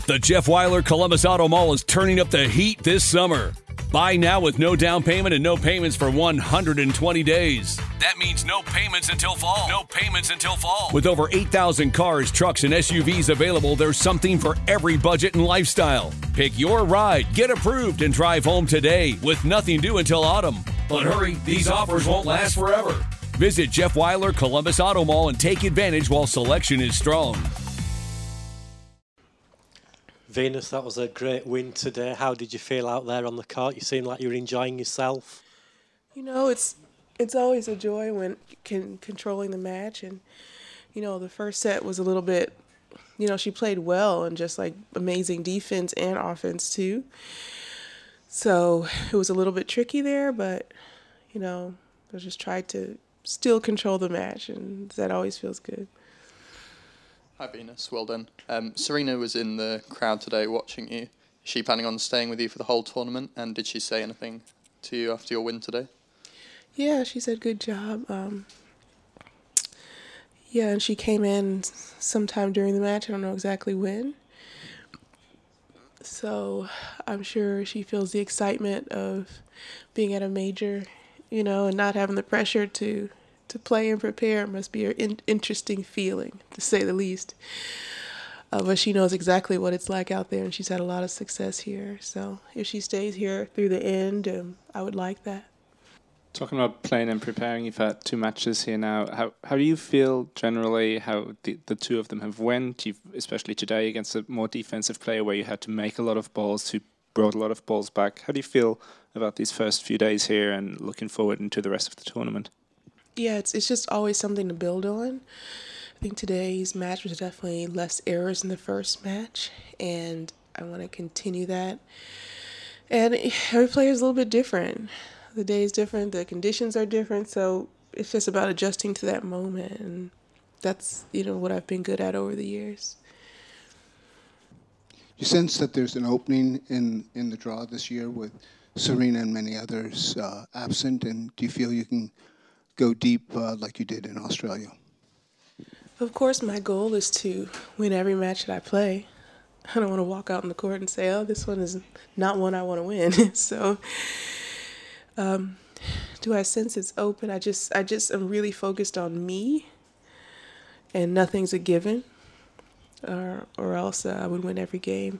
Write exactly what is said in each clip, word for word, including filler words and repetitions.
The Jeff Weiler Columbus Auto Mall is turning up the heat this summer. Buy now with no down payment and no payments for one hundred twenty days. That means no payments until fall. No payments until fall. With over eight thousand cars, trucks, and S U Vs available, there's something for every budget and lifestyle. Pick your ride, get approved, and drive home today with nothing due until autumn. But hurry, these offers won't last forever. Visit Jeff Weiler Columbus Auto Mall and take advantage while selection is strong. Venus, that was a great win today. How did you feel out there on the court? You seem like you were enjoying yourself. You know, it's it's always a joy when can controlling the match. And, you know, the first set was a little bit, you know, she played well and just like amazing defense and offense too. So it was a little bit tricky there, but, you know, I just tried to still control the match, and that always feels good. Hi Venus, well done. Um, Serena was in the crowd today watching you. Is she planning on staying with you for the whole tournament? And did she say anything to you after your win today? Yeah, she said good job. Um, yeah, and she came in sometime during the match. I don't know exactly when. So I'm sure she feels the excitement of being at a major, you know, and not having the pressure to to play and prepare. Must be an in- interesting feeling, to say the least. Uh, but she knows exactly what it's like out there, and she's had a lot of success here. So if she stays here through the end, um, I would like that. Talking about playing and preparing, you've had two matches here now. How how do you feel generally how the, the two of them have went, you've, especially today against a more defensive player where you had to make a lot of balls, who brought a lot of balls back? How do you feel about these first few days here and looking forward into the rest of the tournament? Yeah, it's it's just always something to build on. I think today's match was definitely less errors in the first match, and I want to continue that. And every player is a little bit different. The day is different, the conditions are different, so it's just about adjusting to that moment, and that's, you know, what I've been good at over the years. You sense that there's an opening in, in the draw this year with Serena and many others uh, absent, and do you feel you can go deep uh, like you did in Australia? Of course, my goal is to win every match that I play. I don't want to walk out on the court and say, oh, this one is not one I want to win. so um, do I sense it's open? I just, I just am really focused on me, and nothing's a given, or, or else uh, I would win every game.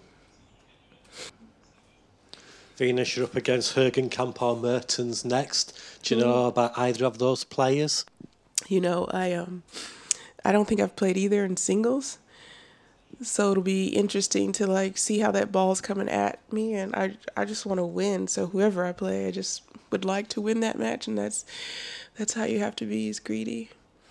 Venus, you're up against Hergenkamp or Mertens next. Do you know about either of those players? You know, I um, I don't think I've played either in singles, so it'll be interesting to like see how that ball's coming at me, and I I just want to win. So whoever I play, I just would like to win that match, and that's that's how you have to be, is greedy.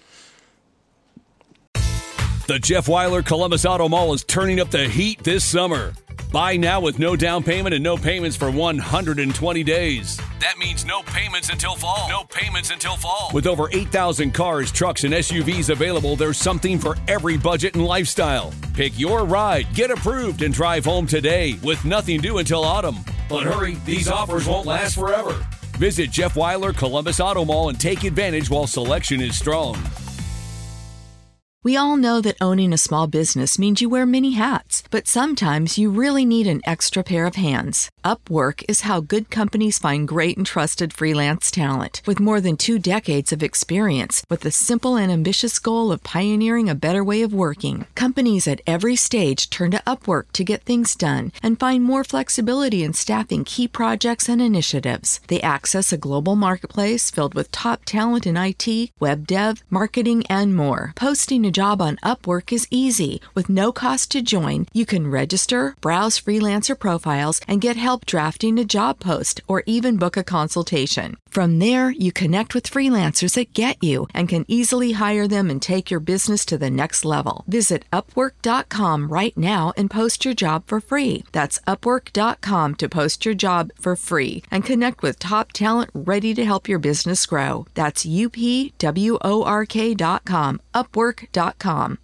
The Jeff Weiler Columbus Auto Mall is turning up the heat this summer. Buy now with no down payment and no payments for one hundred twenty days. That means no payments until fall. No payments until fall. With over eight thousand cars, trucks, and S U Vs available, there's something for every budget and lifestyle. Pick your ride, get approved, and drive home today with nothing due until autumn. But hurry, these offers won't last forever. Visit Jeff Weiler Columbus Auto Mall and take advantage while selection is strong. We all know that owning a small business means you wear many hats, but sometimes you really need an extra pair of hands. Upwork is how good companies find great and trusted freelance talent. With more than two decades of experience, with the simple and ambitious goal of pioneering a better way of working, companies at every stage turn to Upwork to get things done and find more flexibility in staffing key projects and initiatives. They access a global marketplace filled with top talent in I T, web dev, marketing, and more. Posting a job on Upwork is easy. With no cost to join, you can register, browse freelancer profiles, and get help drafting a job post or even book a consultation. From there, you connect with freelancers that get you and can easily hire them and take your business to the next level. Visit upwork dot com right now and post your job for free. That's upwork dot com to post your job for free and connect with top talent ready to help your business grow. That's U P W O R K dot com, upwork dot com.